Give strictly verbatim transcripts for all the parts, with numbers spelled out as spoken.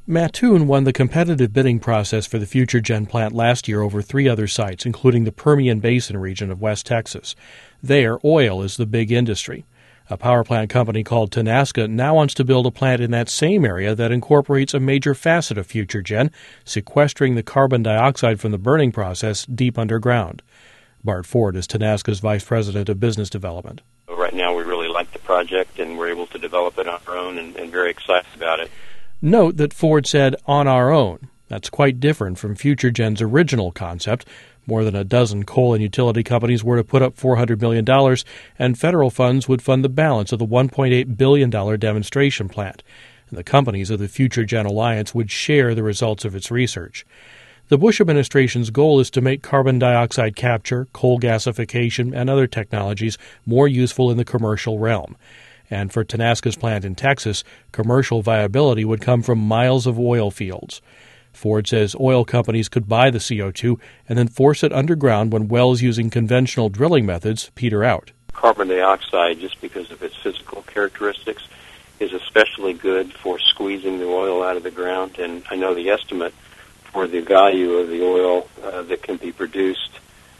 Mattoon won the competitive bidding process for the FutureGen plant last year over three other sites, including the Permian Basin region of West Texas. There, oil is the big industry. A power plant company called Tenaska now wants to build a plant in that same area that incorporates a major facet of FutureGen, sequestering the carbon dioxide from the burning process deep underground. Bart Ford is Tenaska's Vice President of Business Development. Right now we really like the project, and we're able to develop it on our own and, and very excited about it. Note that Ford said on our own. That's quite different from FutureGen's original concept. More than a dozen coal and utility companies were to put up four hundred million dollars, and federal funds would fund the balance of the one point eight billion dollars demonstration plant. And the companies of the FutureGen Alliance would share the results of its research. The Bush administration's goal is to make carbon dioxide capture, coal gasification, and other technologies more useful in the commercial realm. And for Tenaska's plant in Texas, commercial viability would come from miles of oil fields. Ford says oil companies could buy the C O two and then force it underground when wells using conventional drilling methods peter out. Carbon dioxide, just because of its physical characteristics, is especially good for squeezing the oil out of the ground. And I know the estimate for the value of the oil uh, that can be produced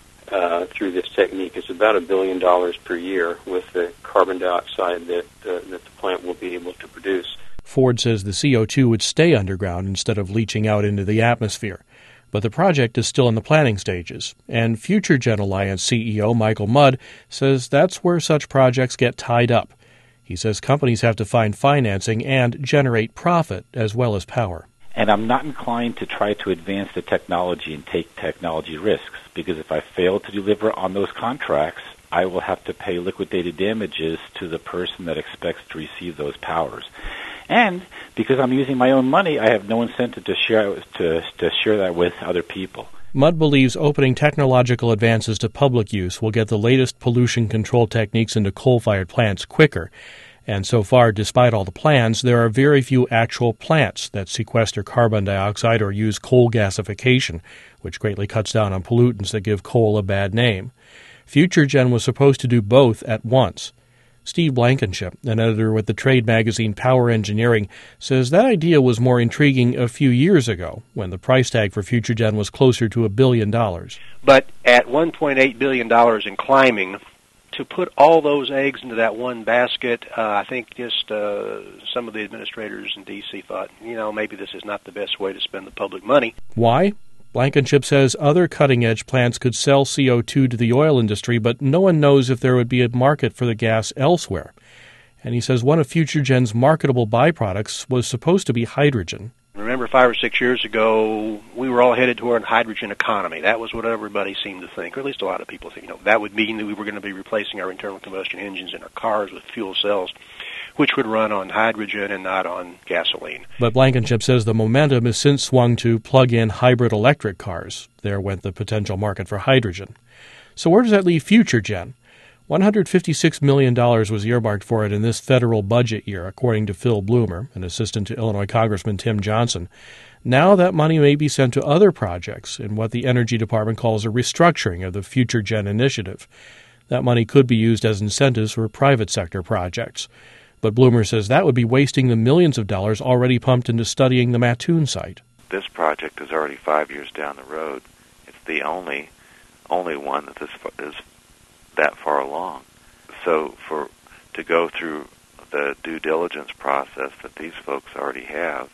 uh, through this technique is about a billion dollars per year with the carbon dioxide that, uh, that the plant will be able to produce. Ford says the C O two would stay underground instead of leaching out into the atmosphere. But the project is still in the planning stages, and FutureGen Alliance C E O Michael Mudd says that's where such projects get tied up. He says companies have to find financing and generate profit as well as power. And I'm not inclined to try to advance the technology and take technology risks, because if I fail to deliver on those contracts, I will have to pay liquidated damages to the person that expects to receive those powers. And because I'm using my own money, I have no incentive to share to, to share that with other people. Mudd believes opening technological advances to public use will get the latest pollution control techniques into coal-fired plants quicker. And so far, despite all the plans, there are very few actual plants that sequester carbon dioxide or use coal gasification, which greatly cuts down on pollutants that give coal a bad name. FutureGen was supposed to do both at once. Steve Blankenship, an editor with the trade magazine Power Engineering, says that idea was more intriguing a few years ago, when the price tag for FutureGen was closer to a billion dollars. But at one point eight billion dollars in climbing, to put all those eggs into that one basket, uh, I think just uh, some of the administrators in D C thought, you know, maybe this is not the best way to spend the public money. Why? Blankenship says other cutting-edge plants could sell C O two to the oil industry, but no one knows if there would be a market for the gas elsewhere. And he says one of FutureGen's marketable byproducts was supposed to be hydrogen. Remember five or six years ago, we were all headed toward a hydrogen economy. That was what everybody seemed to think, or at least a lot of people think. You know, that would mean that we were going to be replacing our internal combustion engines in our cars with fuel cells, which would run on hydrogen and not on gasoline. But Blankenship says the momentum has since swung to plug-in hybrid electric cars. There went the potential market for hydrogen. So where does that leave FutureGen? one hundred fifty-six million dollars was earmarked for it in this federal budget year, according to Phil Bloomer, an assistant to Illinois Congressman Tim Johnson. Now that money may be sent to other projects in what the Energy Department calls a restructuring of the FutureGen initiative. That money could be used as incentives for private sector projects. But Bloomer says that would be wasting the millions of dollars already pumped into studying the Mattoon site. This project is already five years down the road. It's the only only one that this is that far along. So for to go through the due diligence process that these folks already have,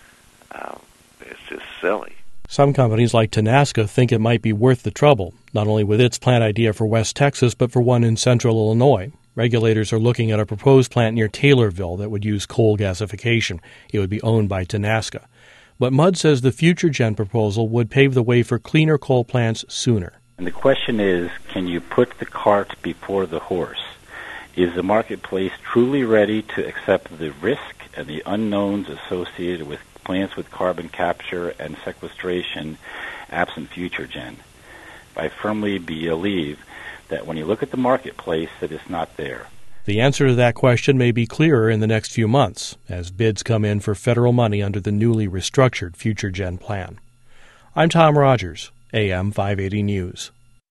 uh, it's just silly. Some companies like Tenaska think it might be worth the trouble, not only with its plant idea for West Texas, but for one in central Illinois. Regulators are looking at a proposed plant near Taylorville that would use coal gasification. It would be owned by Tenaska. But Mudd says the FutureGen proposal would pave the way for cleaner coal plants sooner. And the question is, can you put the cart before the horse? Is the marketplace truly ready to accept the risk and the unknowns associated with plants with carbon capture and sequestration absent FutureGen? I firmly believe that when you look at the marketplace, that it's not there. The answer to that question may be clearer in the next few months as bids come in for federal money under the newly restructured FutureGen plan. I'm Tom Rogers, A M five eighty News.